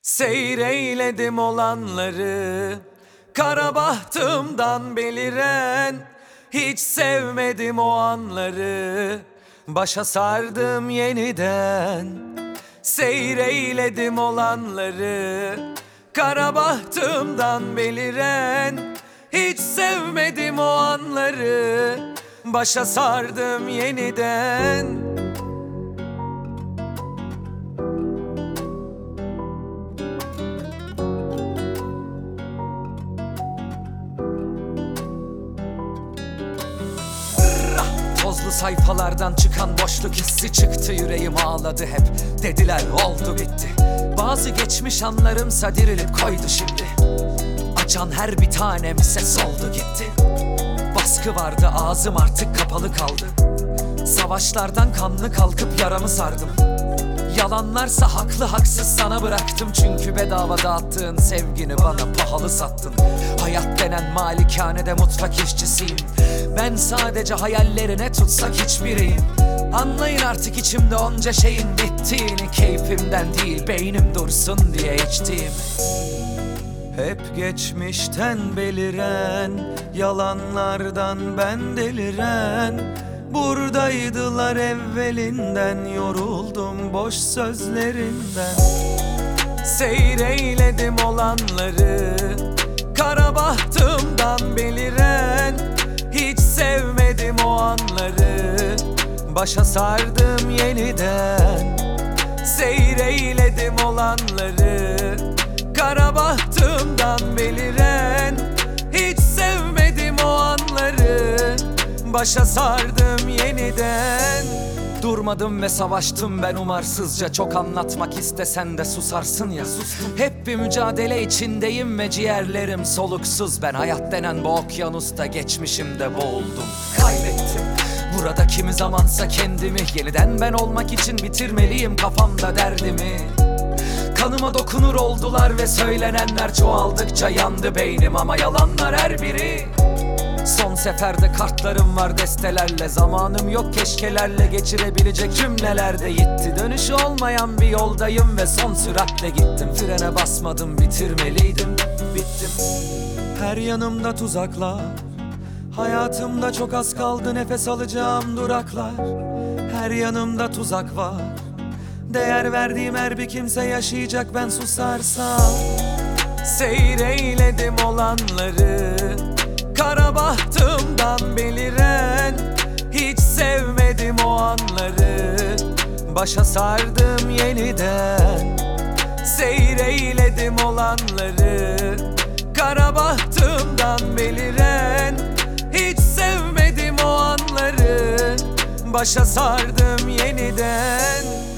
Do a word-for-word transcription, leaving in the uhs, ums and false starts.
Seyreyledim olanları, kara bahtımdan beliren. Hiç sevmedim o anları, başa sardım yeniden. Seyreyledim olanları, kara bahtımdan beliren. Hiç sevmedim o anları, başa sardım yeniden. Tozlu sayfalardan çıkan boşluk hissi çıktı, yüreğim ağladı hep. Dediler oldu bitti. Bazı geçmiş anlarımsa dirilip koydu şimdi. Açan her bir tanem ses oldu gitti. Baskı vardı, ağzım artık kapalı kaldı. Savaşlardan kanlı kalkıp yaramı sardım. Yalanlarsa haklı haksız sana bıraktım. Çünkü bedava dağıttığın sevgini bana pahalı sattın. Hayat denen malikanede mutfak işçisiyim. Ben sadece hayallerine tutsak hiçbiriyim. Anlayın artık içimde onca şeyin bittiğini. Keyfimden değil beynim dursun diye içtiğim. Hep geçmişten beliren, yalanlardan ben deliren. Buradaydılar evvelinden, yoruldum boş sözlerinden. Seyreyledim olanları, kara bahtımdan beliren. Hiç sevmedim o anları, başa sardım yeniden. Seyreyledim olanları, kara bahtımdan beliren. Hiç sevmedim o anları, başa sardım yeniden. Durmadım ve savaştım ben umarsızca. Çok anlatmak istesen de susarsın ya. Sustum. Hep bir mücadele içindeyim ve ciğerlerim soluksuz. Ben hayat denen bu okyanusta geçmişimde boğuldum. Kaybettim burada kimi zamansa kendimi. Yeniden ben olmak için bitirmeliyim kafamda derdimi. Kanıma dokunur oldular ve söylenenler çoğaldıkça yandı beynim. Ama yalanlar her biri. Son seferde kartlarım var destelerle. Zamanım yok keşkelerle geçirebilecek cümlelerde yitti. Dönüşü olmayan bir yoldayım ve son süratle gittim. Frene basmadım, bitirmeliydim, bittim. Her yanımda tuzaklar, hayatımda çok az kaldı nefes alacağım duraklar. Her yanımda tuzak var, değer verdiğim her bir kimse yaşayacak ben susarsam. Seyreyledim olanları, kara bahtımdan beliren. Hiç sevmedim o anları, başa sardım yeniden. Seyreyledim olanları, kara bahtımdan beliren. Hiç sevmedim o anları, başa sardım yeniden.